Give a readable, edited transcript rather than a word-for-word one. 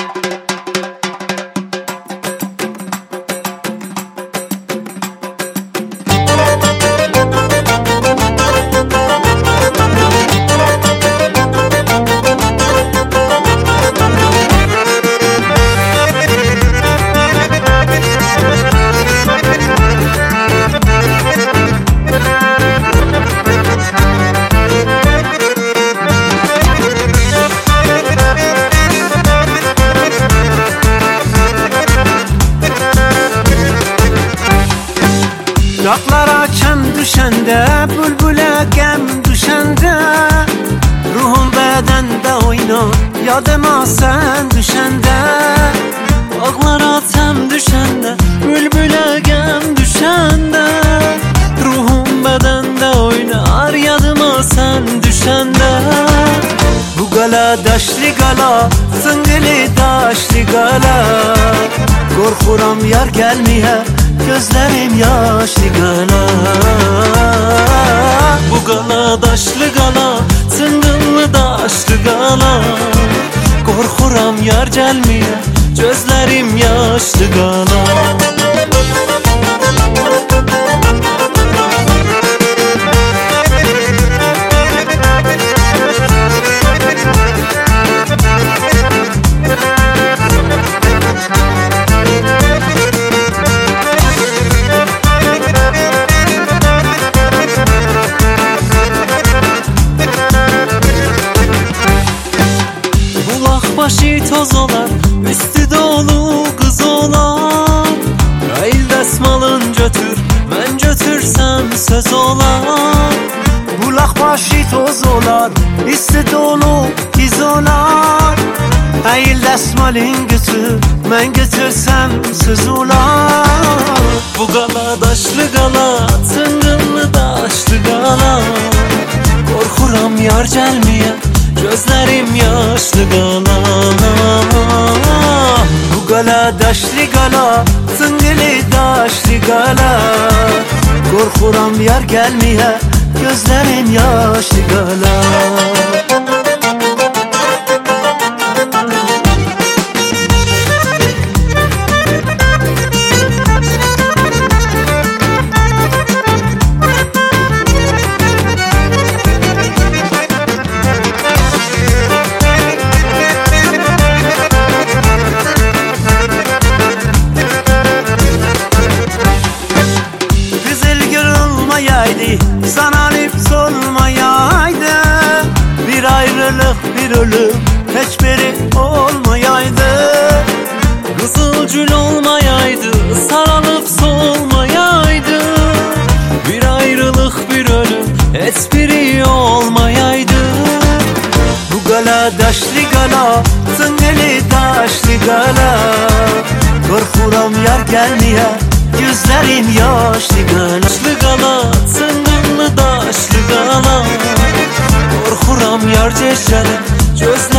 Dağlara çəm düşəndə, bülbülə qəm düşəndə, ruhum bədəndə oynar, yadıma sən düşəndə. Dağlara çəm düşəndə, bülbülə qəm düşəndə, ruhum bədəndə oynar, yadıma sən düşəndə. Bu qala daşlı qala, sıngılı daşlı qala, qorxuram yar gəlməyə, gözlerim yaşlı qala. Bu qala daşlı qala, çıngıllı daşlı qala, qorxuram yar gəlməyə, gözlerim yaşlı qala. Başı toz olar, üstü dolu kız olar. Ayıl dəsmalın götür, mən götürsəm söz olar. Bulaq başı toz olar, üstü dolu kız olar. Ayıl dəsmalın götür, mən götürsəm söz olar. Bu qala daşlı qala, çıngıllı daşlı qala, qorxuram yar gəlməyə, gözlerim yaşlı qala. Bu qala daşlı qala, çıngılı daşlı qala, qorxuram yar gəlməyə, gözlerim yaşlı qala. Sana lips olmayaydı, bir ayrılık bir ölüm, hiçbiri olmayaydı. Kızılgül olmayaydı, sarılıp solmayaydı, bir ayrılık bir ölüm, hiçbiri olmayaydı. Bu qala daşlı qala, çıngılı daşlı qala, qorxuram yar gəlməyə, gözlerim yaşlı qala. Daşlı qala, çıngılı daşlı qala, qorxuram yar keçərəm, gözlerim